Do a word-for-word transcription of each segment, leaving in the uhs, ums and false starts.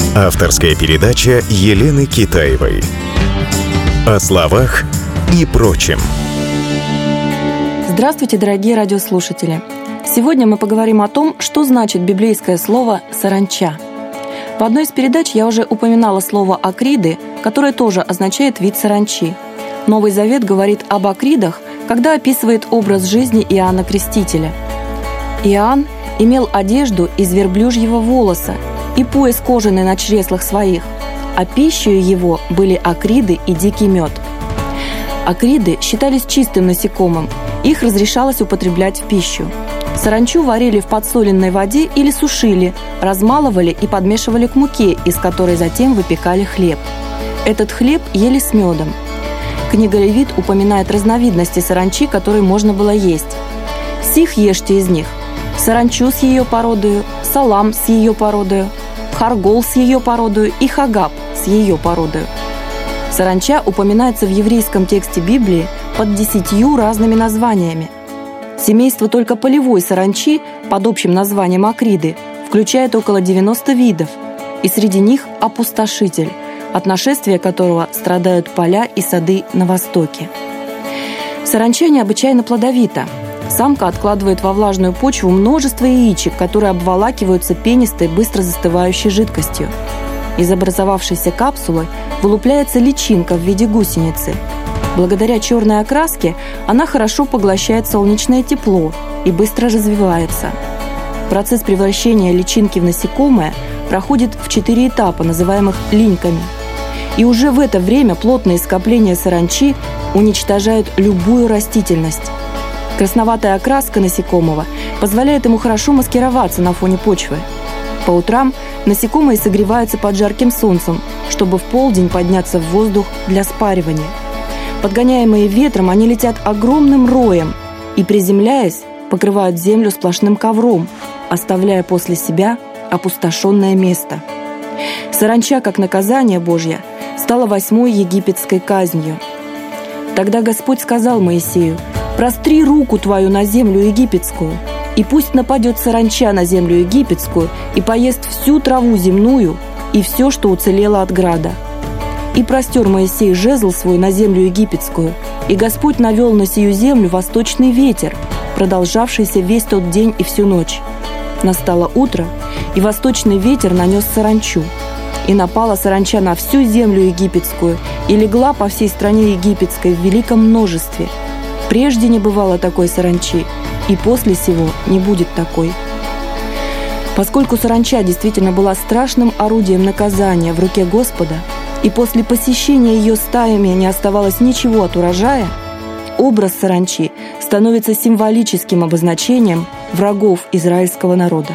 Авторская передача Елены Китаевой. О словах и прочем. Здравствуйте, дорогие радиослушатели! Сегодня мы поговорим о том, что значит библейское слово «саранча». В одной из передач я уже упоминала слово «акриды», которое тоже означает вид саранчи. Новый Завет говорит об акридах, когда описывает образ жизни Иоанна Крестителя. Иоанн имел одежду из верблюжьего волоса и пояс кожаный на чреслах своих, а пищей его были акриды и дикий мед. Акриды считались чистым насекомым, их разрешалось употреблять в пищу. Саранчу варили в подсоленной воде или сушили, размалывали и подмешивали к муке, из которой затем выпекали хлеб. Этот хлеб ели с медом. Книга Левит упоминает разновидности саранчи, которые можно было есть. «Сих ешьте из них: саранчу с ее породою, салам с ее породою, харгол с ее породою и хагап с ее породою». Саранча упоминается в еврейском тексте Библии под десятью разными названиями. Семейство только полевой саранчи под общим названием акриды включает около девяноста видов, и среди них опустошитель, от нашествия которого страдают поля и сады на востоке. Саранча необычайно плодовита. Самка откладывает во влажную почву множество яичек, которые обволакиваются пенистой, быстро застывающей жидкостью. Из образовавшейся капсулы вылупляется личинка в виде гусеницы. Благодаря черной окраске она хорошо поглощает солнечное тепло и быстро развивается. Процесс превращения личинки в насекомое проходит в четыре этапа, называемых линьками. И уже в это время плотные скопления саранчи уничтожают любую растительность. Красноватая окраска насекомого позволяет ему хорошо маскироваться на фоне почвы. По утрам насекомые согреваются под жарким солнцем, чтобы в полдень подняться в воздух для спаривания. Подгоняемые ветром, они летят огромным роем и, приземляясь, покрывают землю сплошным ковром, оставляя после себя опустошенное место. Саранча, как наказание Божье, стала восьмой египетской казнью. Тогда Господь сказал Моисею: «Простри руку твою на землю египетскую, и пусть нападет саранча на землю египетскую и поест всю траву земную и все, что уцелело от града». И простер Моисей жезл свой на землю египетскую, и Господь навел на сию землю восточный ветер, продолжавшийся весь тот день и всю ночь. Настало утро, и восточный ветер нанес саранчу. И напала саранча на всю землю египетскую, и легла по всей стране египетской в великом множестве. Прежде не бывало такой саранчи, и после сего не будет такой. Поскольку саранча действительно была страшным орудием наказания в руке Господа, и после посещения ее стаями не оставалось ничего от урожая, образ саранчи становится символическим обозначением врагов израильского народа.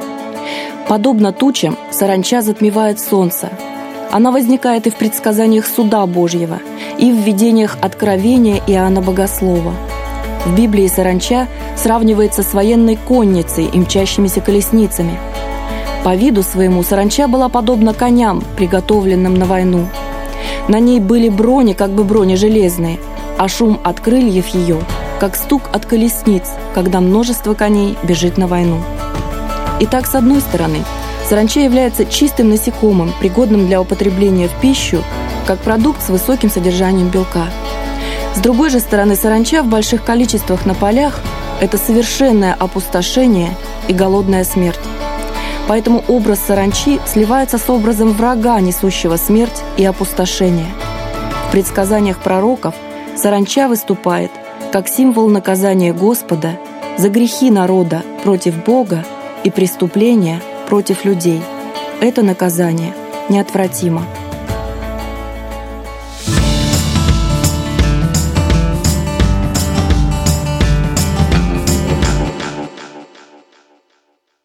Подобно тучам, саранча затмевает солнце. Она возникает и в предсказаниях суда Божьего, и в видениях откровения Иоанна Богослова. В Библии саранча сравнивается с военной конницей и мчащимися колесницами. По виду своему саранча была подобна коням, приготовленным на войну. На ней были брони, как бы брони железные, а шум от крыльев ее, как стук от колесниц, когда множество коней бежит на войну. Итак, с одной стороны, саранча является чистым насекомым, пригодным для употребления в пищу, как продукт с высоким содержанием белка. С другой же стороны, саранча в больших количествах на полях – это совершенное опустошение и голодная смерть. Поэтому образ саранчи сливается с образом врага, несущего смерть и опустошение. В предсказаниях пророков саранча выступает как символ наказания Господа за грехи народа против Бога и преступления против людей. Это наказание неотвратимо.